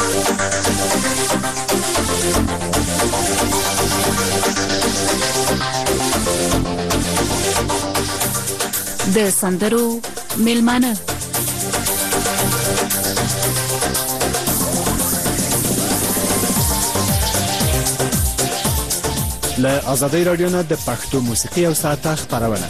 د سندرو میلمانه له آزادۍ رادیو نه د پښتو موسیقي او ساعته خپرونه.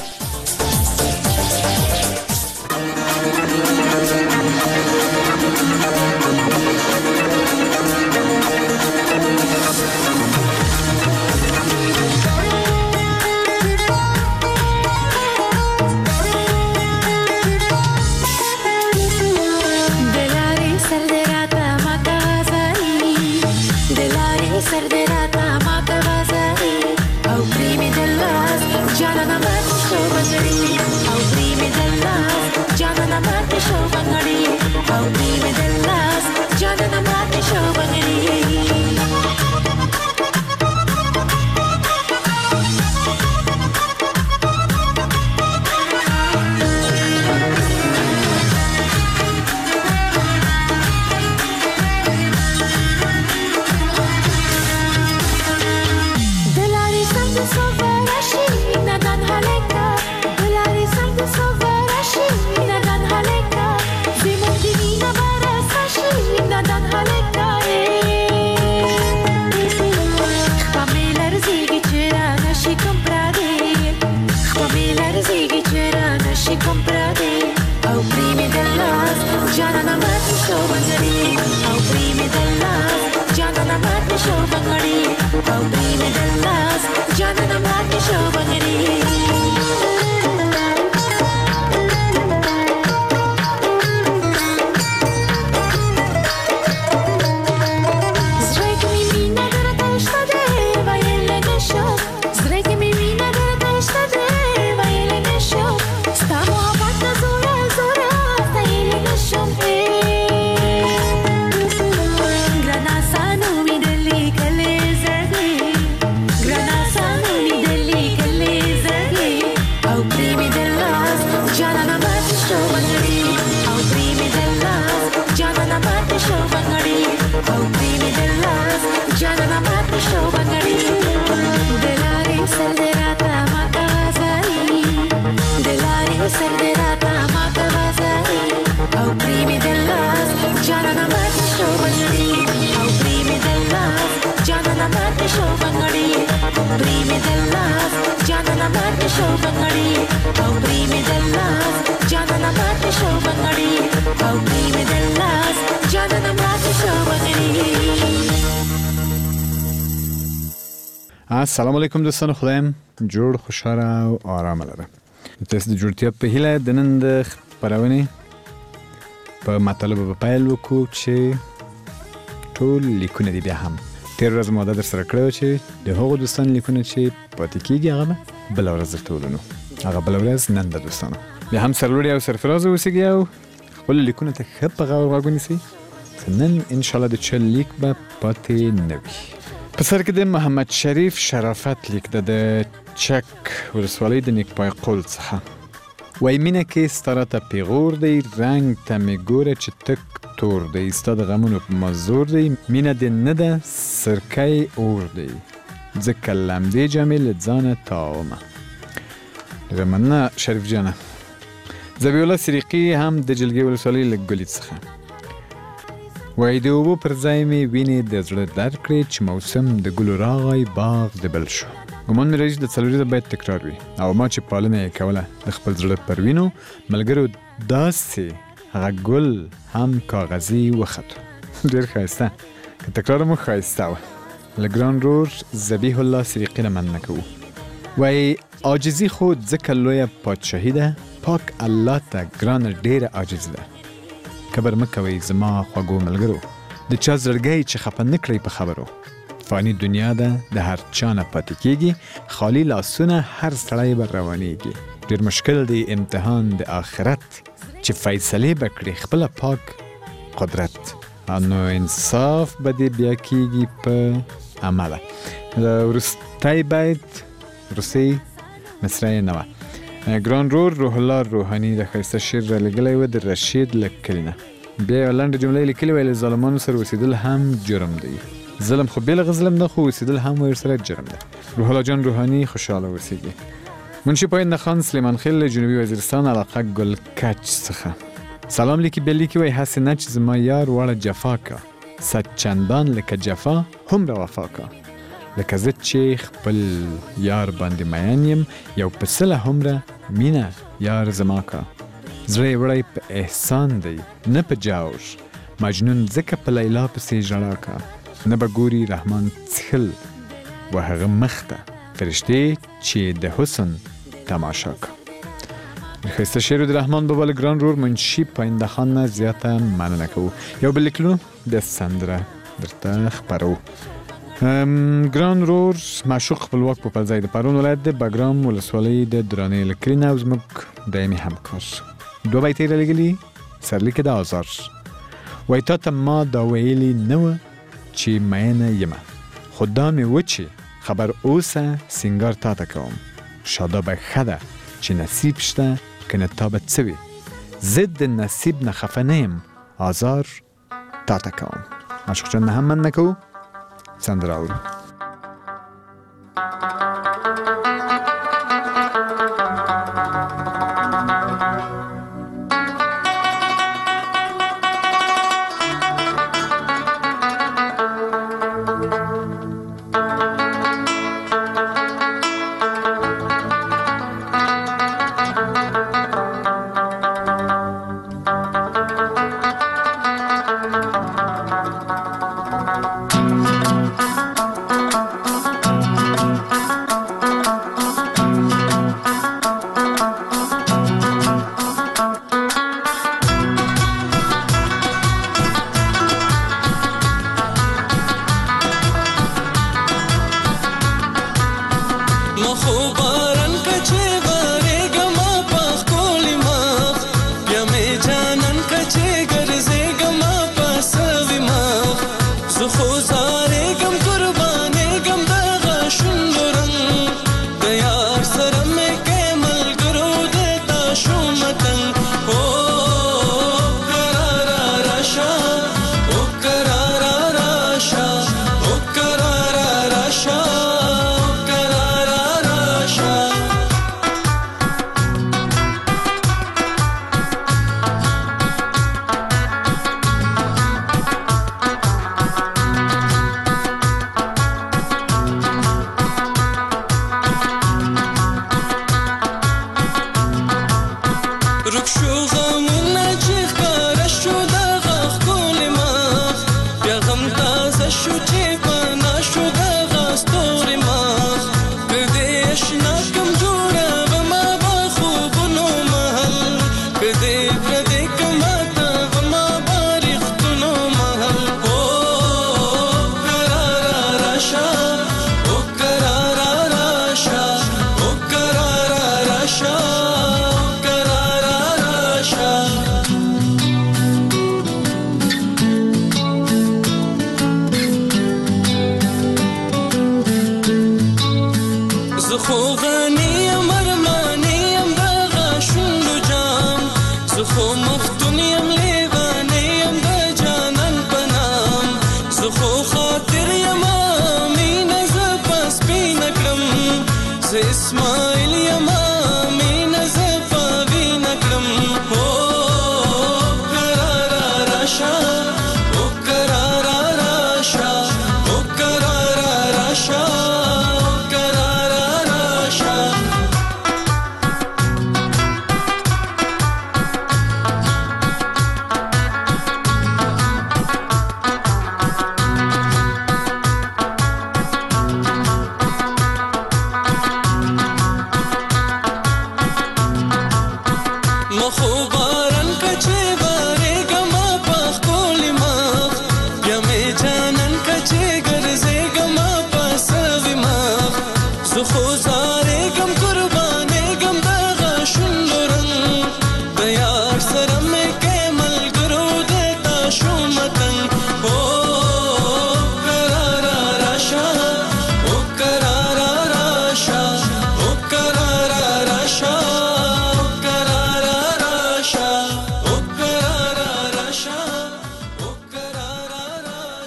السلام علیکم دوستان، خدایم جوړ خوشحاله او آرام لره. تاسو د جوړتیا په هیله د نن د خبرونې په مطالبه په پیل وکړو چې ټول لیکونه دي بیا هم تیر ورځ ماده در سره کړو چې د هغو دوستان لیکونه چې پاتې کیږي هغه بل ورځ درته ولونو. هغه بل ورځ نن د دوستانو بیا هم سرلوړي او سرفراز اوسئ او خپل لیکونه ته ښه په غور غوږ ونیسئ. نن ان شاء الله د چا لیک به پاتې نه وي. په سر کې د محمد شریف شرافت لیک د چک ولسوالۍ د نیکپای قول څخه. وای مینه کې ستا راته پیغور دی، رنګ ته مې ګوره چې تک تور دی، ستا د غمونو په مزور دی، مینه دې نه ده سرکی اور دی، ځکه لمدې جامې له ځانه تاومه. ډېره مننه شریف جانه. ذبیح الله سریقي هم د جلګې ولسوالۍ له ګلید څخه. وای د اوبو پر ځای مې وینې د زړه در کړې چې موسم د ګلو راغی باغ د بل شو. ګمان مې راځي د څلوریزه باید تکرار وي او ما چې پالنه یې کوله د خپل زړه پر وینو ملګرو داسې هغه ګل هم کاغذي وختو. ډېر ښایسته، که تکرار مو ښایسته وه. له ګران رور ذبیح الله سریقي نه مننه کوو. وای عاجزي خو ځکه لویه پادشاهي ده، پاک الله ته ګرانه ډېره عاجزي ده. کبر مکوئ زما خوږو ملګرو، د چا زړګی چې خفه نه کړئ په خبرو. فانی دنیا ده د هر چا نه پاتې کېږي، خالی لاسونه هر سړی به روانېږي. ډېر مشکل دی امتحان د آخرت چې فیصلې به کړي خپله پاک قدرت، نو انصاف به دې بیا کېږي په عمله. د وروستی بیت روسي مصرع نه وه. ګران رور روح الله روحانی د ښایسته شعر را لګلی و د رشید له کلي نه. بیا لنډه جمله لیکلې ویل ظالمانو سره اوسېدل هم جرم دی. ظلم خو بیل ظلم نه خو اوسېدل هم ورسره جرم دی. روح الله جان روحانی خوشاله اوسېږي. منشی پاینده خان سلیمان خیل جنوبی وزیرستان علاقه گل کچ څخه سلام لیکی بلیکی وی هستی نه چیز ما یار وړه جفا کا صد چندان لکه جفا هم را وفا کا لکه زه چې خپل یار باندې مین یم یو پسله هم را مینه یار زما کا زړه وړی په احسان دی نه په جاوش مجنون ځکه په لیلا پسې ژړا کا نه به ګوري رحمان څخل و هغه مخته فرشته چې د حسن تماشا کا. خسته شعر د رحمان بابا ګران رور منشی پاینده خان نه زیاته مننه کوو. یو بل لیکلو د سندره درته خبرو. ګران رور معشوق خپلواک په پلځای د پرون ولایت د بګرام ولسوالۍ د درانې لکرینه او زموږ دایمي همکار 2 بیت یې رالیږلي سرلیک د آزار وایي تا ته ما دا ویلي نه وه چې مینه یمه خو دا مې و چې خبر اوسه سینگار تا ته کوم شادابه ښه ده چې نصیب شته کنه تا به څه وي زد نصیب نه خفه نه یم آزار تا ته کوم. معشوق جان نه هم من نکو سندره اورو.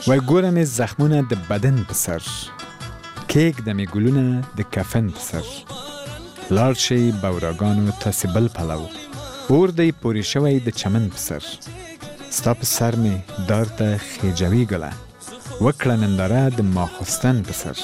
وای ګورم زخمونه د بدن په سر، کېږدمې ګلونه د کفن په سر. لاړ شئ بوراګانو تاسې بل پلو، اور دی پورې شوی د چمن په سر. ستا په سر مې دار ته خېجوي ګله، وکړه ننداره د ماخستن په سر.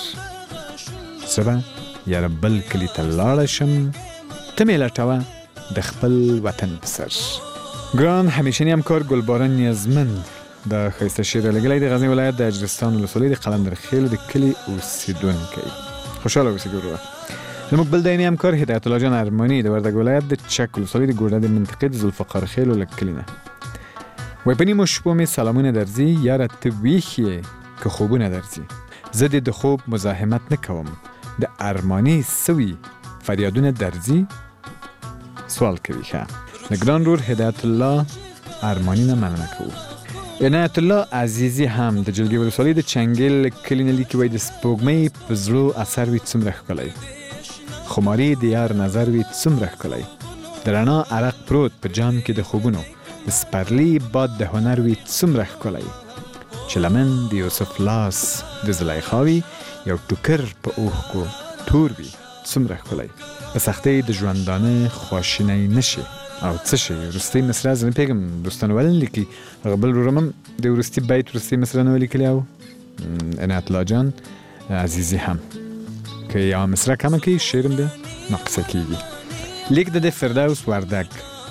زه به یاره بل کلي ته لاړه شم، ته مې لټوه د خپل وطن په سر. ګران همیشنی همکار ګلباران نیازمند د ښایسته شعر لګلی د غزني ولایت د اجرستان ولسوالۍ د قلندر خیل د کلي اوسېدونکی. خوشحاله اوسئ ګروه. زموږ بل دایمي همکار هدایت الله جان ارماني د وردګ ولایت د چک ولسوالۍ د ګوډه د منطقې د ذوالفقار خیلو له کلي نه. وای په نیمو شپو مې سلامونه درځي، یاره ته ویښ یې که خوبونه درځي. زه دې د خوب مزاحمت نه کوم، د ارماني سوي فریادونه درځي. سوال کوي ښه د ګران رور هدایت الله ارماني نه مننه کوو. عنایت الله عزیزی هم د جلگې ولسوالۍ د چنګل کلي نه لیکي، وایي د سپوږمۍ په زړو اثر وي څومره ښکلی، خماري د یار نظر وي څومره ښکلی، د رڼا عرق پروت په جام کې د خوبونو، د سپرلي باد د هنر وي څومره ښکلی، چې لمن د یوسف لاس د زلیخا وي، یو ټوکر په اوښکو تور وي څومره ښکلی، په سختۍ د ژوندانه خواشینی نشي او څه شي. وروستۍ مصرع زه نه پوهېږم دوستانو ولې نه لیکي، هغه بل ورور هم د وروستي بیت وروستۍ مصرع نه ولیکلې او عنایت الله جان عزیزي هم که یوه مصرع کمه کوي شعر هم بیا ناقصه کېږي. لیک د فردوس وردګ.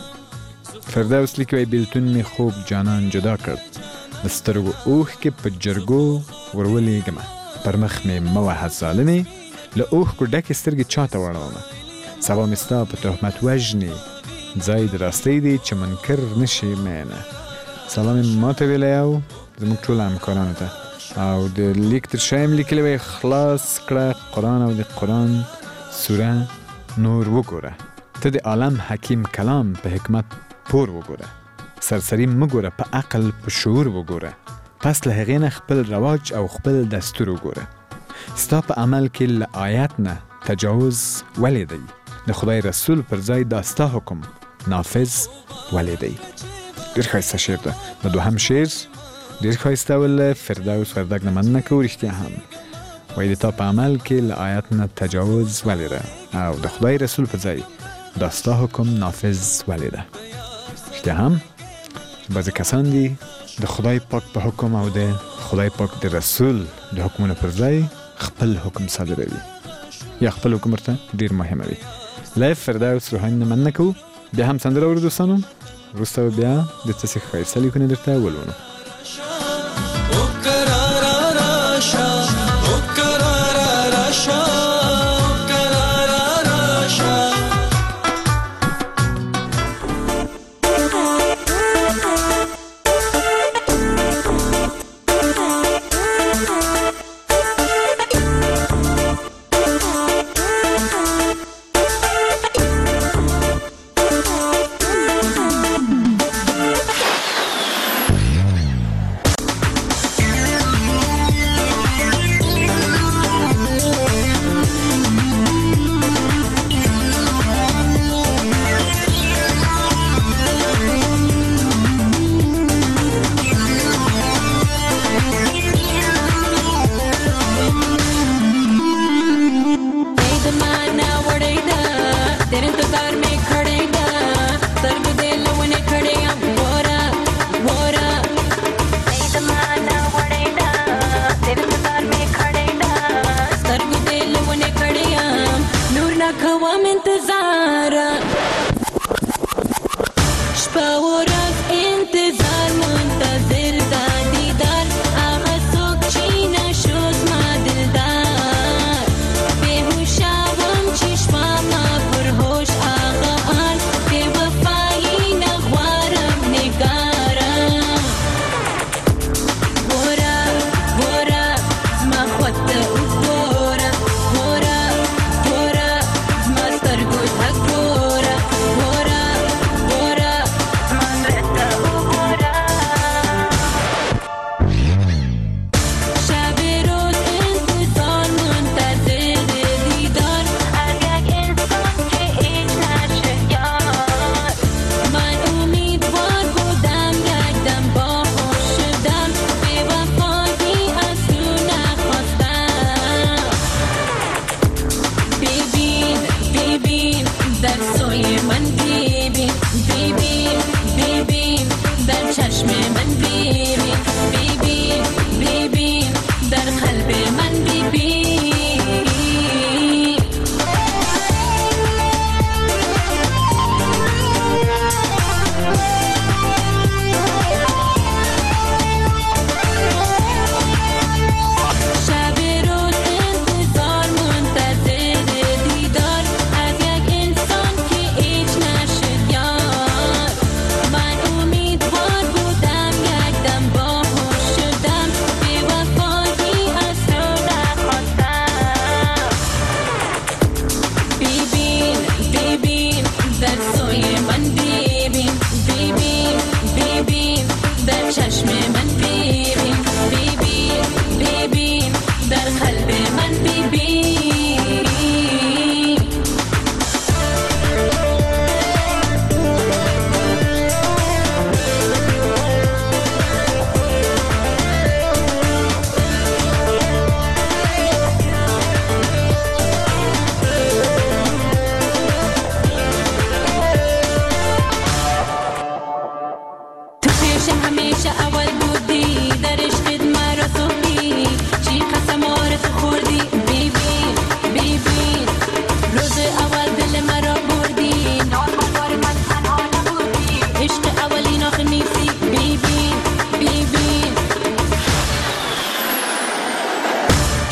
فردوس لیکي وایي بیلتون مې خوب جانان جدا کړ، د سترګو اوښکې په جرګو ورولېږمه، پر مخ مې مه وهه ظالمې، له اوښکو ډکې سترګې چاته واړومه، سبا مې ستا په تهمت وژنې، ځای د راستۍ دی چې منکر نشي مینه. سلام یې ما ته ویلی او زموږ ټولو همکارانو ته. او د لیک تر شا یې لیکلی وایي خلاص کړه قرآن او د قرآن سوره نور وګوره، ته د عالم حکیم کلام په حکمت پور وګوره، سرسری مګوره په عقل په شعور وګوره، پس له هغې نه خپل رواج او خپل دستور وګوره. ستا په عمل کې له آیت نه تجاوز ولې دی، د خدای رسول پر ځای دا ستا حکم نافذ ولې دی. ډېر ښایسته شعر ده. د دوهم شعر ډېر ښایسته ول فردوس وردګ نه مننه کوو. رښتیا هم وایي د تا په عمل کې له آیت نه تجاوز ولې ده او د خدای رسول پر ځای دا ستا حکم نافذ ولې ده. رښتیا هم بعضې کسان دي د خدای پاک په حکم او د خدای پاک د رسول د حکمونو پر ځای خپل حکم صادروي یا خپل حکم ورته ډېر مهمه وي. له فردوس روحاني نه مننه کوو. بیا هم سندره اورو دوستانو، وروسته بیا د څه ښایسته لیکونه درته ولولو.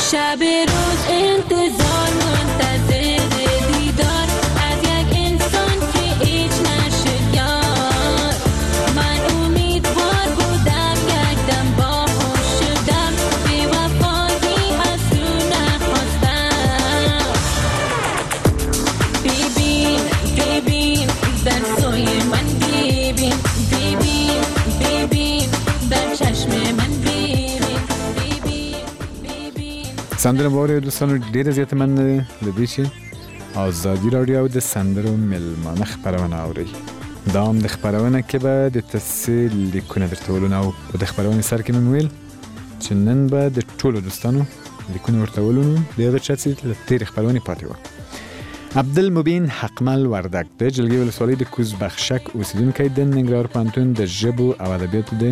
شب روز انتظار منتظر دیدار از یک انسان که هیچ نشد یار. من امیدوار بودم یک دم باهوش شدم، بی وفایی از تو نخواستم. ببین ببین در سوی من، ببین ببین ببین در چشم من، سندرو واره دوستانو ډیر زیات مننه لدی چې آزادی رادیو د سندرو ملمانه خبرونه اوري. دا هم د خبرونه کې به د تفصیل لیکونه درته ولونه او د خبرونه سر کې مې ویل چې نن به د ټولو دوستانو لیکونه ورته ولونه دغه چا چې د تیر خبرونه پاتې و. عبدالمبین حقمل وردک د جلګي ولسوالۍ د کوز بخشک اوسیدونکی د ننګرهار پوهنتون د ژبو او ادبیاتو د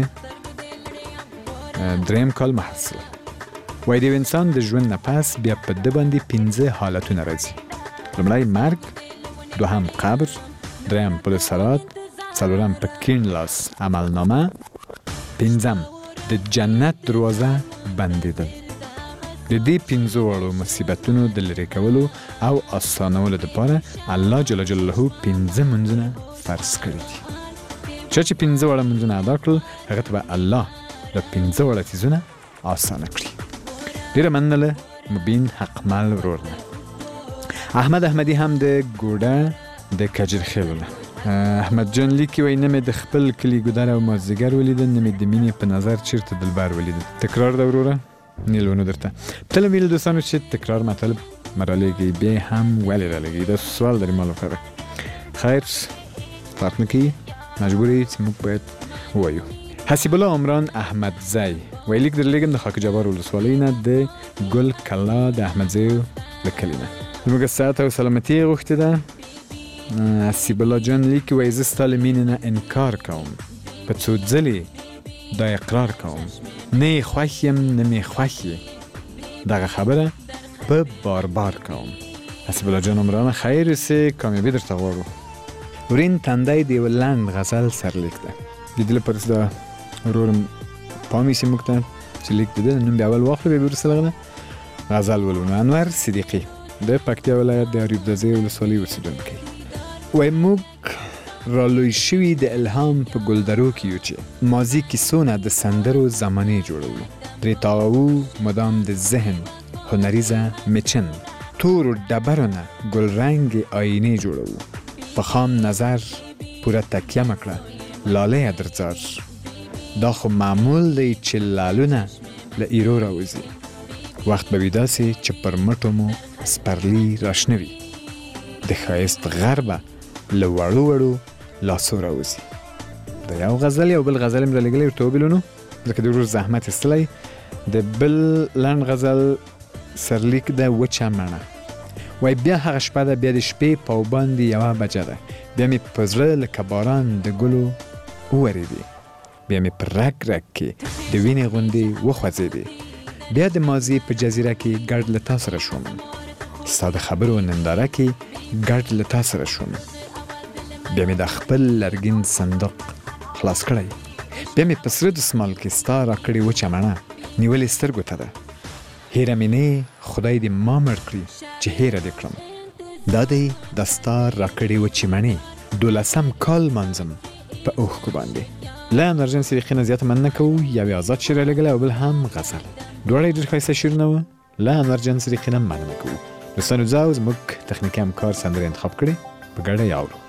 دریم کال محصل. وای دی انسان د ژوند نه پس بیا په د باندې 15 حالتونه راځي. لومړی مرګ، دوهم قبر، دریم پل صراط، څلورم په کیڼ لاس عملنامه، پنځم د جنت دروازه بندېدل. د دې 15 وړو مصیبتونو د لرې کولو او اسانولو لپاره الله جل جلاله 15 منځونه فرض کړي دي. چې 15 وړه منځونه ادا کړل هغه ته به الله د 15 وړه څیزونه آسانه کړي. ډیره مننه مبین حقمل ورورنه. احمد احمدی هم د ګوډه د کجرخیلونه. احمد جان لیکي وای نه مې د خپل کلی ګودر او مازیګر ولیدل، نه مې د مینې په نظر چیرته دلبر ولیدل. تکرار د وروره نیلونو درته تل ویل دوستانو چې تکرار مطلب مرالیږي بیا هم ولې رالیږي. دا سوال لري مالو فرق خیر فرق نکي مجبوری چې موږ باید وایو. حسیب الله عمران احمد زی ویلیک در لیگم د خاک جبار ولسوالی نه د گل کلا د احمد زی لکلینا. زموږ ساعت او سلامتی غوښتي ده. حسیب الله جان لیک وای زه ستا له مینې نه انکار کوم، په څو ځلې دا اقرار کوم، نه یې خوښ یم نه مې خوښ یې، دغه خبره په بار بار کوم. حسیب الله جان عمران خیر سه کامیابی درته غواړو. ورین تندی د یو لنډ غزل سرلیک ده. د دې لپاره دا ورورم پامی سی مکتا چې لیک دیده نن بیا اول واخلو بیا برسه لغنه غزل ولونو. انور صدیقی د پکتیا ولایت د اریوب دزی ولسوالی اوسیدونکی وای موږ رالوی شوی د الهام په ګلدرو کې یو چې ماضی کیسونه د سندرو زمانه جوړو، درې تاوو مدام د ذهن هنریزه مچن تور و ډبرونه ګل رنگ آینه جوړو، په خام نظر پوره تکیه مکړه لاله درځار. دا خو معمول دی چې لالونه له ایرو راوځي، وخت به وي داسې چې پر مټو مو سپرلي راشنوي، د ښایست غربه له وړو وړو لاسو راوځي. د یو غزل یو بل غزل مې رالیږلی ورته وبیلونو ځکه د ورور زحمت ایستلی. د بل لنډ غزل سرلیک د وچه مڼه وای بیا هغه شپه ده، بیا د شپې په باندې 1 بجه ده، بیا مې په زړه لکه باران د ګلو وورېدې، بیا مې پر رګ رګ کې د وینې غوندې وخوځېدې، بیا د ماضي په جزیره کې ګډ له تا سره شوم، ستا د خبرو ننداره کې ګډ له تا سره شوم، بیا مې د خپل لرګین صندوق خلاص کړی، بیا مې په سره دسمال کې ستا راکړې وچه مڼه نیولې سترګو ته ده، هیره مې نه خدای دې ما مړ کړي چې هیره دې کړم، دا دی د ستا راکړې وچې مڼې 12 کال منظم په اوښکو باندې. له انرژن صدیقي نه زیاته مننه کوو. یو آزاد شعر رالیږلی او بل هم غزل، دواړه ډېر ښایسته شعرونه وه. له انرژن صدیقي نه مننه کوو. دوستانو زه زموږ تخنیکي همکار سندرې انتخاب کړې، په ګډه یې اورو.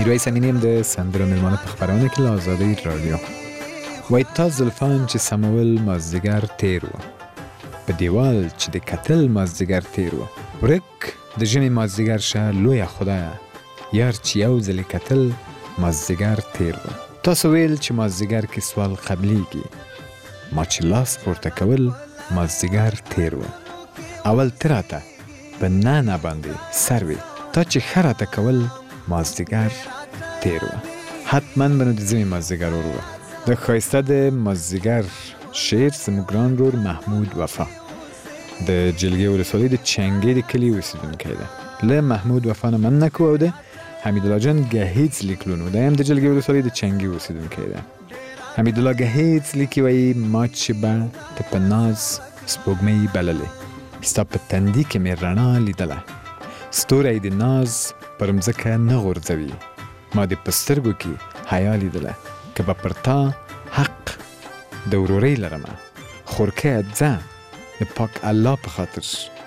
میرویس امینیم د سندرو میلمانه په خبرونه کې له آزادۍ رادیو. وای تا زلفان چې سمول مازدیګر تیر و، په دیوال چې د کتل مازدیګر تیر و، ورک د ژمي مازدیګر شه لویه خدایه، یار چې یو ځلې کتل مازدیګر تیر و. تاسو ویل چې مازدیګر کې سوال قبلیږي، ما چې لاس پورته کول مازدیګر تیر و. اول تراته په نه باندې سروي، تا چې خراته کول مازدیګر تیر و. حتما بنو د ژمي مازدیګر ور و. د ښایسته د مازدیګر شعر زموږ ګران ورور محمود وفا د جلگې ولسوالۍ د چنګې د کلي اوسېدونکی دی. له محمود وفا نه مننه کوو او د حمیدالله جان گهیځ لیکلونو دی هم د جلگې ولسوالۍ د چنګې اوسېدونکی دی. حمیدالله گهیځ لیکي وایي ما چې به ته په ناز سپوږمۍ بللې، ستا په تندي کې مې رڼا لیدله، ستوری د ناز پر مځکه نه غورځوي، ما د په سترګو کې حیا لیدله، که به پر تا حق د ورورۍ لرمه، خورکیه ځه د پاک الله په خاطر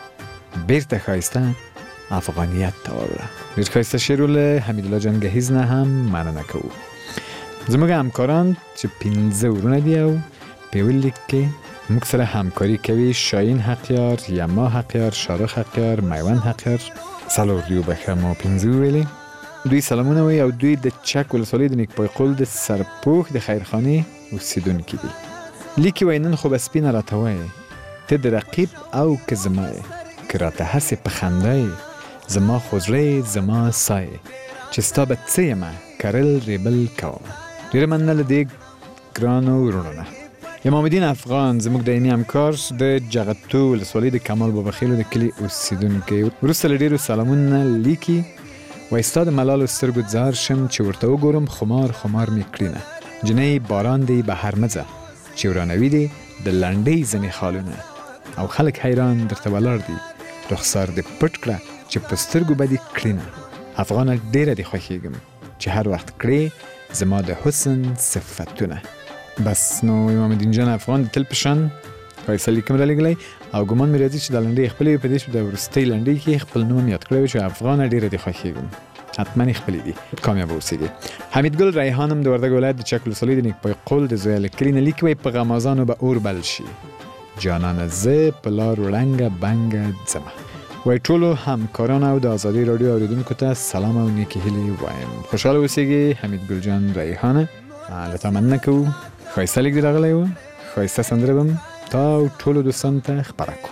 بیرته ښایسته افغانیت ته واوړه. ډېر ښایسته شعر له حمیدالله جان گهیځ نه هم مننه کوو. زموږ همکاران چې 15 ورونه دي او په یوه لیک کې موږ سره همکاري کوي شاهین حقیار، یما حقیار، شارخ حقیار، میوند حقیار. څلور دي وبښه ما 15 ویلې. دوی سلامونه وایي او دوی د چک ولسوالۍ د نیکپای قول د سرپوښ د خیرخانې اوسېدونکي دي. لیکي وایي نن خو به سپینه راته وایي ته د رقیب او که زما یې، که راته هسې په خندا یې، زما خو زړه زما ساه یې، چې ستا به څه یمه کرل ریبل کومه. ډېره مننه له دې ګرانو وروڼو نه. امام الدین افغان زموږ دایمي همکار د جغتو ولسوالۍ د کمال بابا خیلو د کلي اوسېدونکی وروسته له ډېرو سلامونه لیکي وایي ستا د ملالو سترګو ځار شم چې ورته وګورم خمار خمار مې کړینه، جنۍ باران دی بهر مه ځه چې ورانوي دی د لنډۍ ځینې خالونه، او خلک حیران درته ولاړ دي رخسار دې پټ کړه چې په سترګو به دې کړینه. افغانه ډېره دې خوښېږم چې هر وخت کړې زما د حسن صفتونه. بس نو امام الدین جان افغان د تل په شان ښایسته لیکم رالیږلی او ګمان مې راځي چې دا لنډۍ خپلې وي. په دې چې د وروستۍ لنډۍ کې خپل نوم هم یاد کړی وي چې افغانه ډېره دې خوښېږم. حتما یې خپلې دي، کامیابه اوسېږي. حمیدګل ریحان هم د وردګ ولایت د چک ولسوالۍ د نیکپای قول د زویه له کلي نه لیکي وایي په غمازانو به اور بل شي، جانانه زه په لار وړنګه بنګه ځمه. وایي ټولو همکارانو او د آزادۍ راډیو اورېدونکو ته سلام او نیکې هیلې وایم. خوشحاله اوسېږي. حمیدګل جان ریحانه له تا مننه کوو. ښایسته لیک دې راغلی و، ښایسته سندره به م تا او ټولو دوستانو ته خپره کړو.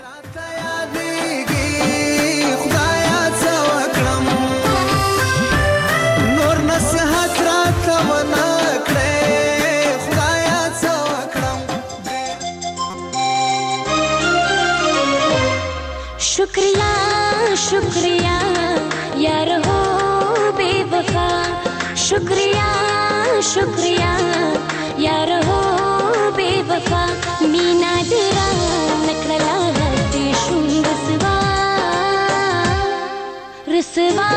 शुक्रिया शुक्रिया यार हो बेवफा, शुक्रिया शुक्रिया यार हो बेवफा, मीना तेरा नकला हते शुम रसवा रसवा.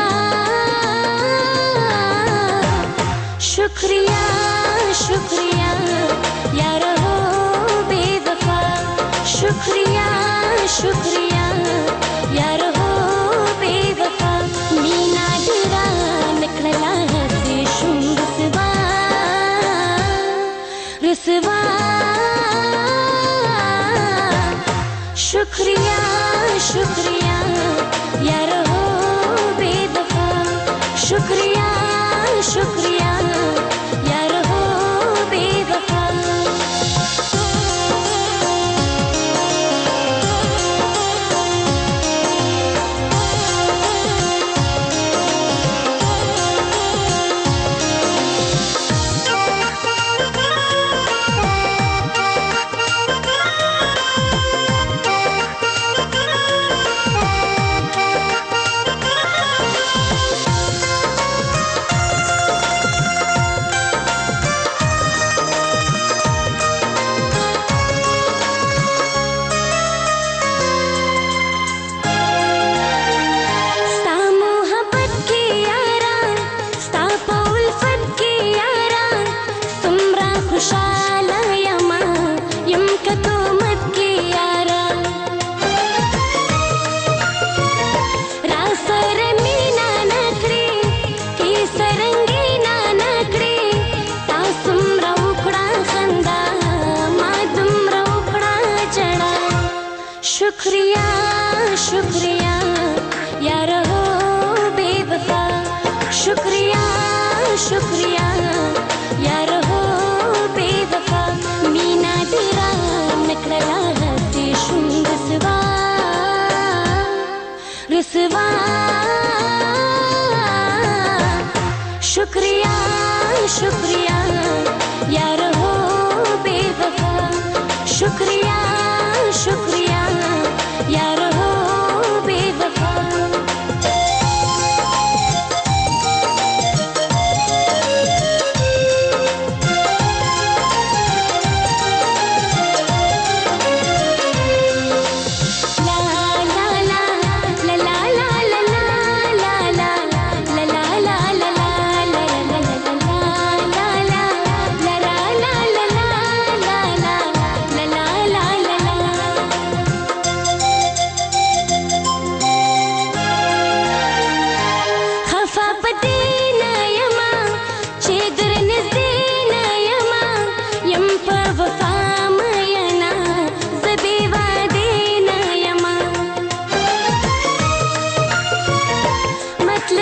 शुक्रिया शुक्रिया यार हो बेवफा, शुक्रिया शुक्रिया यार हो बेवफा, मीना तेरा नकला हते शुम रसवा रसवा. शुक्रिया शुक्रिया यार हो बेवफा, शुक्रिया शुक्रिया यार हो बेवफा.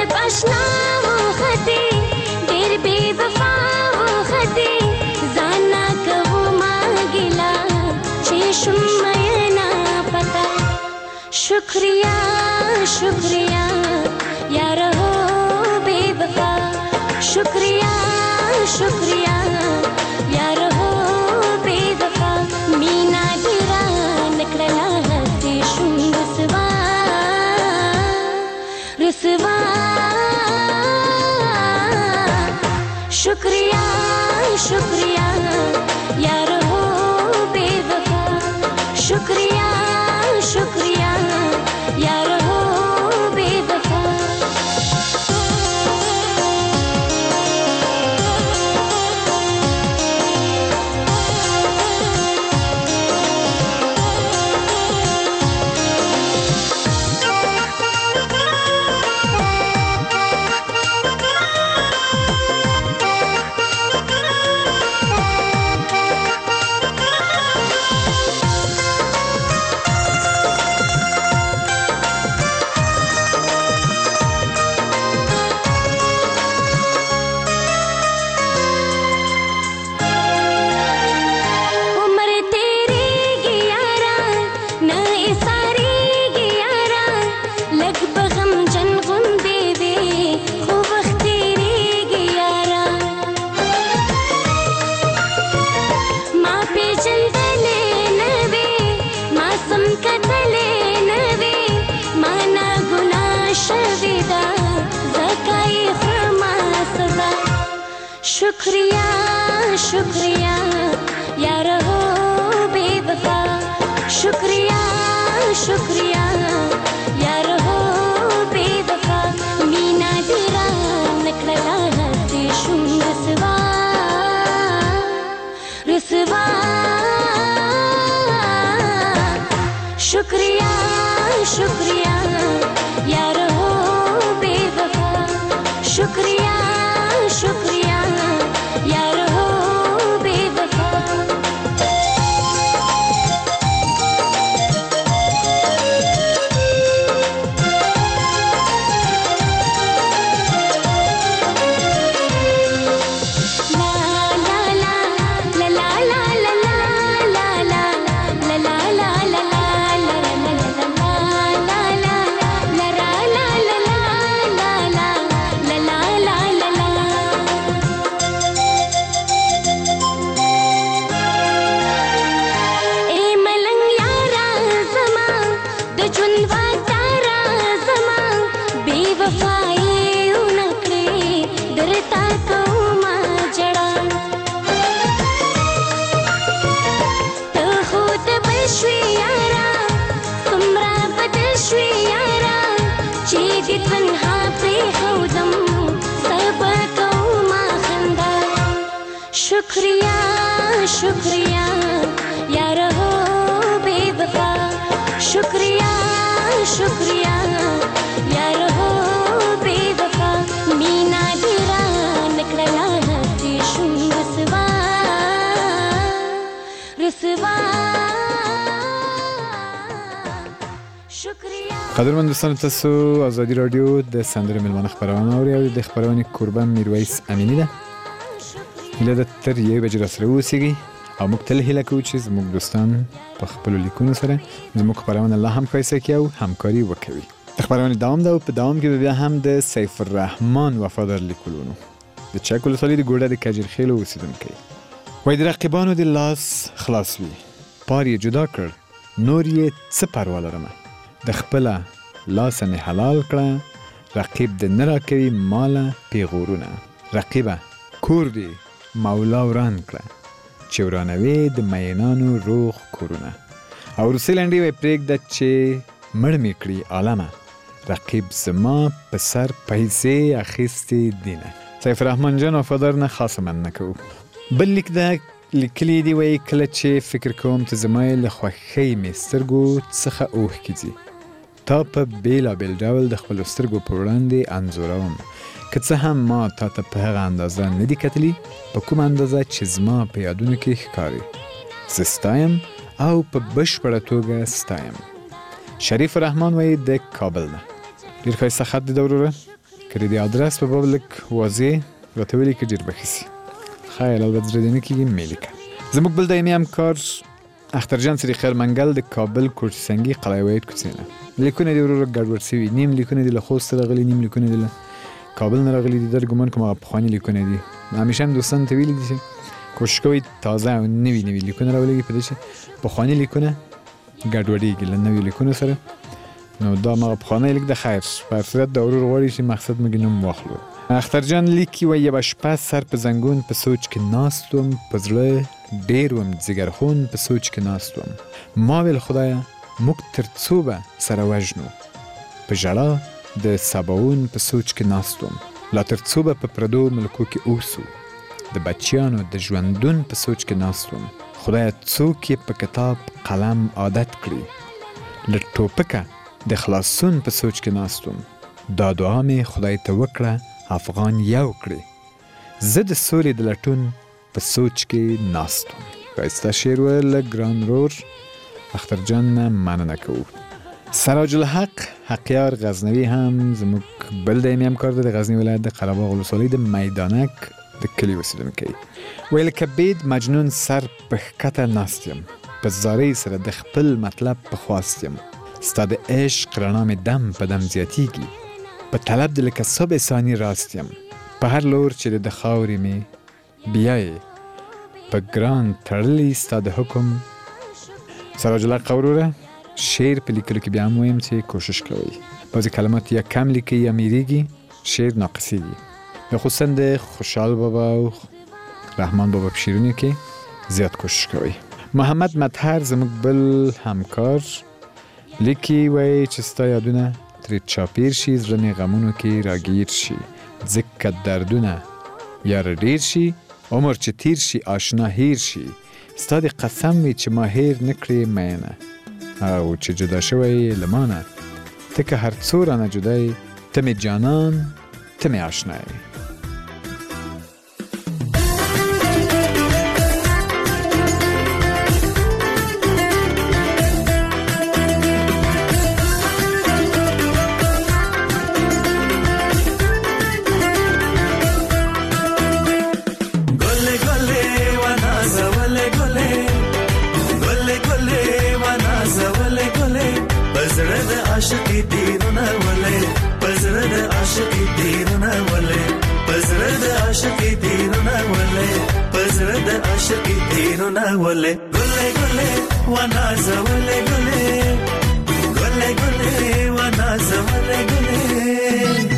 طلب اشنا وخطي ډېر بې وفا وخطي ځانا کوو ما ګیلا چې شم مینا پتا شکریہ شکریہ یار ہو بے وفا شکریہ شکریہ یار ہو بے وفا مینا ګیرا نکړلا هسې شم رسوا رسوا شکریہ شکریہ یار ہو بے وفا شکریہ شکریہ یار ہو بے وفا شکریہ شکریہ یار ہو بے وفا شکریہ شکریہ یار ہو بے وفا مینا ګیرا نکړلا هسې شم رسوا رسوا شکریہ شکریہ یار ہو بے وفا شکریہ شکریہ یار ہو بے وفا شکریہ شکریہ یار ہو بے وفا شکریہ شکریہ یار ہو بے وفا مینا ګیرا نکړلا هسې شم رسوا رسوا شکریہ قدرمن دوستان تاسو ازادي رادیو د سندرو ملمانه خبرونه اوري او د خبرونه قربان میرویس امینی ده هیله ده تر یوې بجې راسره اوسیږي او موږ تل هیله کوو چې زموږ دوستان په خپلو لیکونو سره زموږ خبرونه لا هم ښایسته کړي او همکاري وکوي د خبرونې دوام ده او په دوام کې به بیا هم د سیف الرحمن وفادار لیکولونو د چک ولسوالۍ د ګوډه د کجرخیلو اوسیدونکی وایي د رقیبانو د لاس خلاص وي پار یې جدا کړ نور یې څه پروا لرمه د خپله لاسه مې حلال کړه رقیب د نه راکوي ماله پیغورونه رقیبه کور دی مولا وران کړه چې ورانوي د مینانو روغ کورونه او روسي لنډۍ وایي پرېږده چې مړ مې کړي عالمه رقیب زما په سر پیسې اخیستې دینه سیف الرحمن جان وفادار نه خاصه مننه کوو بل لیک ده لیکلی دی وایي کله چې فکر کوم ته زما یې له خوښۍ مې سترګو څخه اوښکې ځي تا په بېلابېل ډول د خپلو سترګو په وړاندې انځوروم که څه هم ما تا ته په هغه اندازه نه دي کتلي په کومه اندازه چې زما په یادونو کې ښکاري زه ستایم او په بشپړه توګه ستایم شریف الرحمن وایي د کابل نه ډېر ښایسته خط دی د وروره که د آدرس په باب لږ واضح راته ولیکې ډېر به ښه سي. خیر البته زړه دې نه کېږي مې لیکه. زموږ بل دایمي همکار اخترجان صدیق منګل د کابل کوټ سنګي قلعه وحید کوڅې نه. لیکونه دې ورو ګډوډ سوي، نیم لیکونه دې له خوست راغلي، نیم لیکونه دې له کابل نه راغلي دي. در ګمان کوم هغه پخواني لیکونه دي. همیشه هم دوستانو ته ویلي دي چې کوشش کوئ تازه او نوي لیکونه راولېږئ په دې چې پخواني لیکونه ګډوډېږي له نوي لیکونو سره. نو دا مغه پخوانی لیک د خیر په هر صورت د ورور غواړي چې مقصد موږ نوم واخلو. اخترجان لیکي و یوه شپه سر په زنګون په سوچ کې ناست وم، په زړه ډېر وم ځګرخون په سوچ کې ناست وم. ما ویل خدایه موږ تر څو به سره وژنو، په ژړا د سباوون په سوچ کې ناست وم. لا تر څو به په پردو ملکو کې اوسو، د بچیانو د ژوندون په سوچ کې ناست وم. خدایه څوک یې په کتاب قلم عادت کړي، له ټوپکه د خلاصون په سوچ کې ناست وم. دا دعا مې خدای ته وکړه افغان یو کړي، زه د سولې د لټون په سوچ کې ناست وم. ښایسته شعر و له ګران رور اخترجان نه مننه کوو. سراج الحق حقیار غزنوي هم زموږ بل دایمي همکار دی د غزني ولایت د قرهباغ ولسوالۍ د میدانک د کلي اوسېدونکی. ویل که بید مجنون سر په ښکته ناست یم، په زارۍ سره د خپل مطلب په خواست یم. ستا د عشق رڼا مې دم په دم زیاتیږي، په طلب د لکه صبح ثاني راست یم. په هر لور چې د خاورې مې بیایې، په ګران تړلی ستا د حکم. سراج الحق وروره شعر په لیکلو کې بیا هم وایم چې کوشش کوئ. بعضې کلمات یا کم لیکئ یا میریږي، شعر ناقصیږي. خصوصا د خوشحال بابا او رحمان بابا په شعرونو کې زیات کوشش کوئ. محمد مطهر زموږ بل همکار لیکي وایي چې ستا یادونه ترې چاپیر شي، زړه مې غمونو کې راګیر شي. ځکه دردونه یاره ډیر شي، عمر چې تیر شي آشنا هیر شي. ستا د قسم وي چې ما هیر نه کړې مینه، او چې جدا شوی له مانه. ته که هر څو رانه جدای، ته مې جانان ته مې آشنای. ولې ګلې ګلې ونازه ولې ګلې ګلې ګلې ونازه ولې ګلې.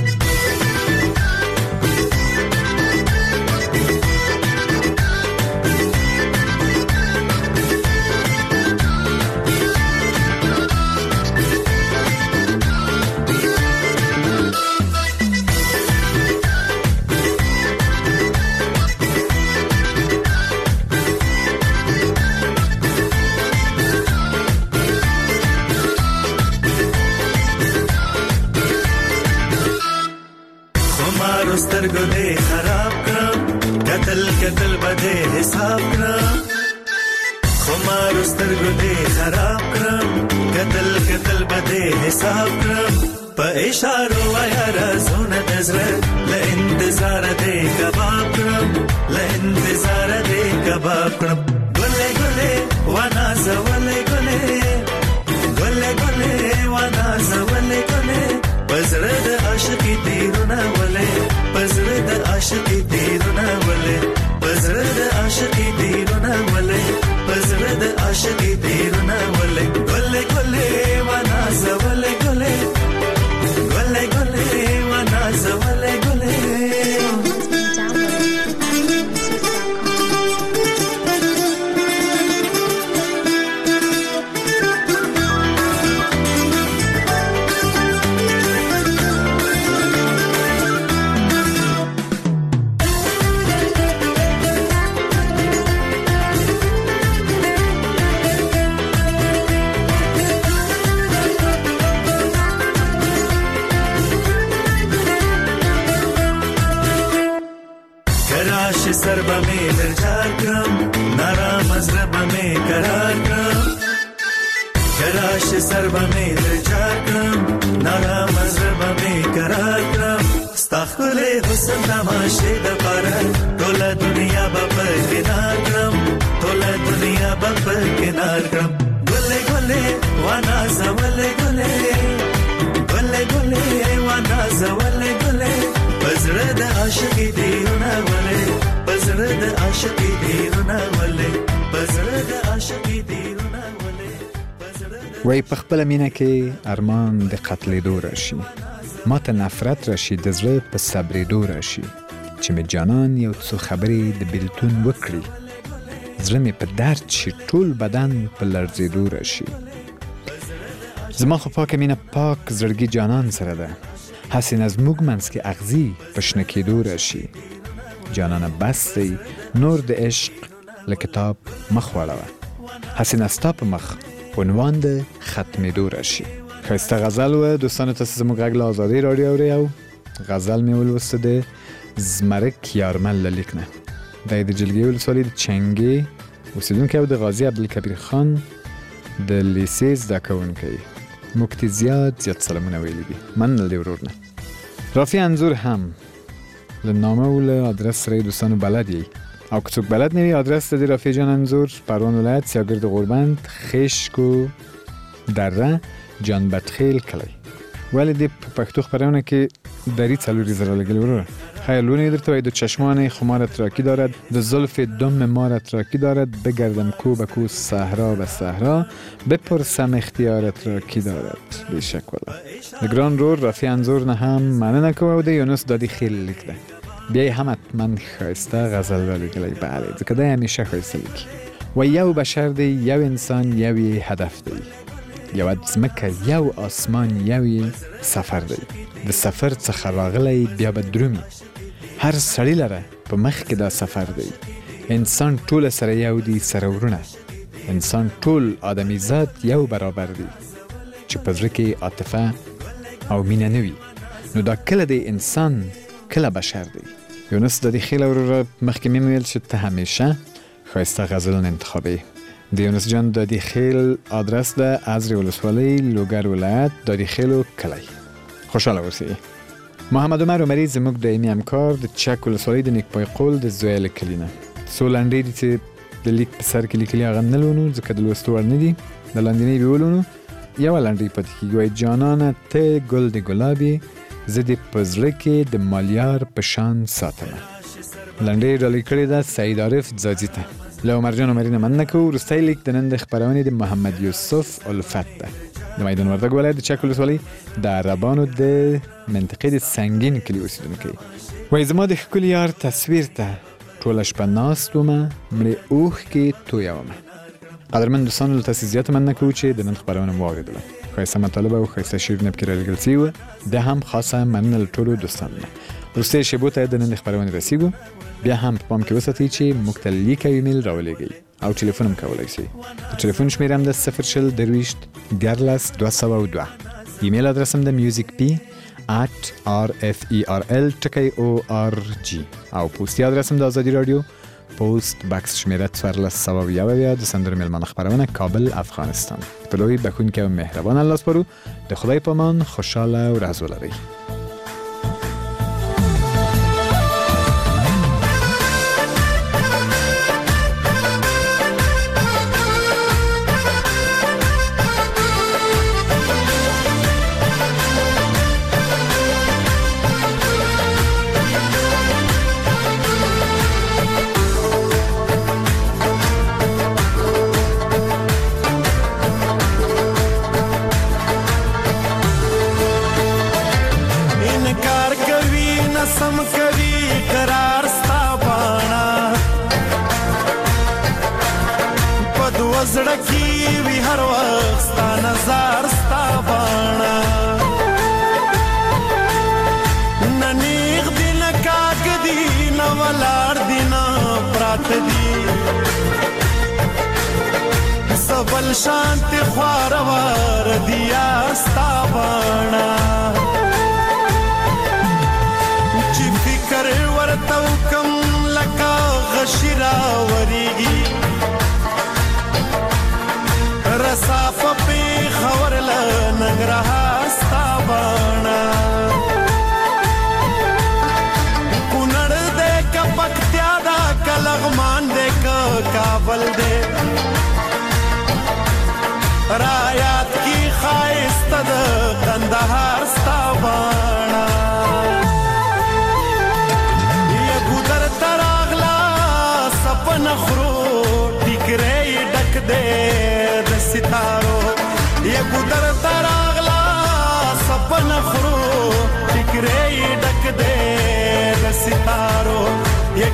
سترګو دې خراب کړم، قتل قتل بده حساب کړم. خمار سترګو دې خراب کړم، قتل قتل بده حساب کړم. په اشارو وایا رازونه د زړه له انتظار دې کباب کړم، له انتظار دې کباب کړم. ګلې ګلې ونازه ولې ګلې ګلې ګلې ونازه ولې ګلې. پزړه د عاشقي تیرونه ولې، پزړه د عاشقي تیرونه ولې، پزړه د عاشقي تیرونه ولې، پزړه د عاشقي تیرونه ولې. ګلې ګلې ونازه ولې ګلې ګلې ګلې ونازه ولې ګلې. سر به می درجار کړم، نارام زړه به می قرار کړم. کراش سر به می درجار کړم، نارام زړه به می قرار کړم. ستاخله حسن تماشه د پاره ټول دنیا په کنار کړم ټول دنیا په کنار کړم ګله ګله وانا زول ګله ګله ګله وانا زول ګله پزړه د عاشقې دیونه ولې پزړه د عاشقې دیونه ولې پزړه د عاشقې دیونه ولې وای په خپل مینه کې ارمان د قتلېدو راشي ما ته نفرت راشي د زړه په صبرېدو راشي چې مې جانان یو څو خبرې د بیلتون وکړي زړه مې په درد شي ټول بدن په لړزېدو راشي زما خو پاکه مینه پاک زړګي جانان سره ده هسې نه زموږ منځ کې اغزي په شنه کېدو راشي جانانه بس دی نور د عشق له کتاب مخ واړوه هسې نه ستا په مخ عنوان د ختمېدو راشي ښایسته غزل و دوستانو تاسو زموږ غږ له ازادۍ راډیو اورئ او غزل مې ولوسته د زمرک یارمل له لیک نه دا یې د جلګې ولسوالۍ د چنګې اوسېدونکی او د غازي عبدالکبیر خان د لیسې زده کوونکی موږ ته زیات سلامونه ویلي دي مننه د ورور نه رافی انځور هم له نامه و له ادرس سره دوستانو بلد یی او که څوک بلد نه وي ادرس د رافی جان انځور پروان ولایت سیاګرد غوربند خشک و دره جانبتخیل کلی ولی دی پښتو خبرونه کې دری څلوري زره لګل وروره خیالونه درته وای د چشمان خمارت راکی دارد د زلف دم مارت راکی دارد بگردم کو به کو صحرا به صحرا بپرسم اختیارت راکی دارد بیشک والا د ګران رور رافی انځور نه هم مننه کوم د یونس دادی خیلی لیکده بیای هم من خایسته غزل را لیکلی بله ځکه دا همیشه خایسته لیکی و یو بشر دی یو انسان یوی هدف دی یو ځمکه یو آسمان یوی سفر دی د سفر څخه راغلی بیا به درومي هر سړی لره په مخ کې دا سفر دی انسان ټول سره یو دی سره ورونه انسان ټول آدمی ذات یو برابر دی چې په زړه کې عاطفه او مینه نه وي نو دا کله دی انسان کله بشر دی یونس د دې خیل وروره مخکې مې ویل چې ته همیشه ښایسته غزلونه انتخابوي د یونس جان د دې خیل آدرس ده ازری ولسوالۍ لوګر ولایت د دې خیلو کلی خوشحاله اوسئ محمد عمر عمري زموږ دایمي همکار د چک ولسوالۍ د نیکپای قول د زویل کلي نه څو لنډۍ دي چې د لیک په سر کې لیکلي هغه نه لولو ځکه د لوستو وړ نه دي د لاندنۍ به ولولو یوه لنډۍ پاتې کېږي وایي جانانه ته ګل د ګلابې زه دې په زړه کې د مالیار په شان ساتمه لنډۍ ډالۍ کړې ده سعید عارف ځاځي ته له عمرجان عمري نه مننه کوو وروستی لیک د نن د خپرونې د محمد یوسف الفت ده د میدان وردګ ولایت د چک ولسوالۍ د عربانو د منطقې د سنګین کلي اوسېدونکی وایي زما د ښکلي یار تصویر ته ټوله شپه ناست ومه مړې اوښکې تویومه قدرمن دوستانو له تاسې زیاته مننه کوو چې د نن خپرونه مو واورېدله ښایسته مطالب او ښایسته شعرونه پکې رالیږل سوي وه دا هم خاصه مننه له ټولو دوستانو نه وروستیو شیبو ته د نن د خپرونې رسیږو بیا هم په پام کې وساتئ چې موږ ته لیک او ایمیل راولېږئ او ټلیفون هم کولی شئ د ټلیفون شمېره هم د 020 ایمیل ادرس هم د musicp@rferl.org او پوسټي ادرس هم د ازادي راډیو پوسټ بکس شمېره 1401 د سندرو میلمانه خپرونه کابل افغانستان په لوی بخښونکی او مهربان الله سپارو د خدای په امان خوشحاله ورځ ولرئ بل شانت خوارور دیا ستابانا چی فکر ورتو کم لکا غشرا وریگی رساف پی خور لنگرها ستابانا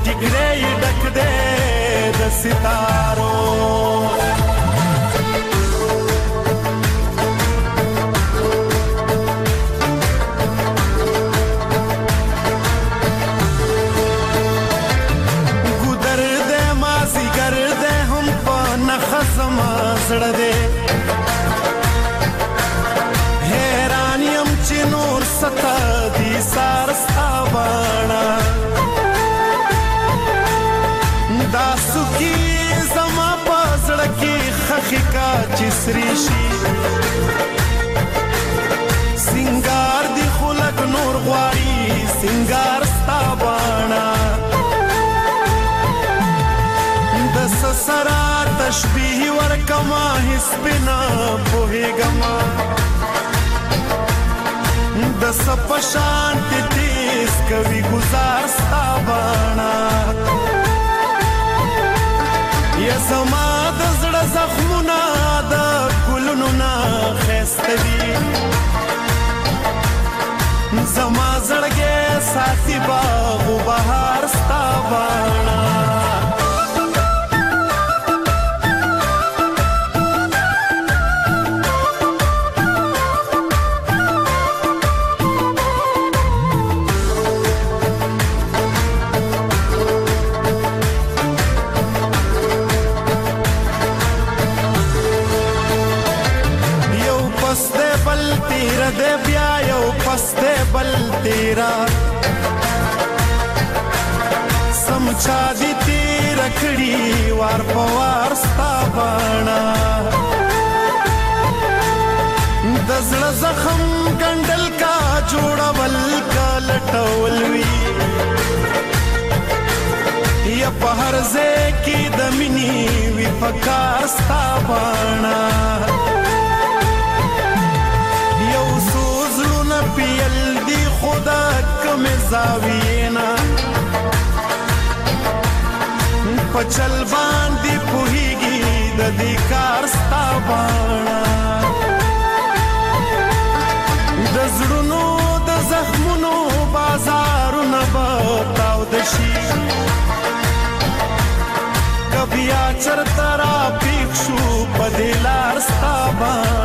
ټیکرې ډک دی د ستارو ګودر دی مازیګر دی هم په نښه زما زړه دی حیران یم چې نور ستا دي سار ستا باڼه دا سوکي زما په زړه کې خښې کا چې سرې شي سینګار دي خو لږ نور غواړي سینګار ستا باڼه د څه سره تشبیه ورکما هېڅ پې نه پوهېږمه د څه په شانتې تیز کوي ګزار ستا باڼه یا زما د زړه زخمونه د ګلونو نه ښایسته دي زما زړګی ساتي باغ و بهار ستا باڼه تیرا دے بیا یو پس دے بل تیرا سمچا دی تیرا کڑی وار پوار ستا بانا دزړ زخم ګنډل کا جوړول کا لټول وی یا په هر ځای کې د مینې وی پکار ستا بانا پیل دی خدا کم زاوینا پچل باندې پوهیږي د دې کار ستا باڼه د زړونو د زخمونو بازارونه به تاوده شي که بیا چرته را پیښ شو په دې لار ستا باڼه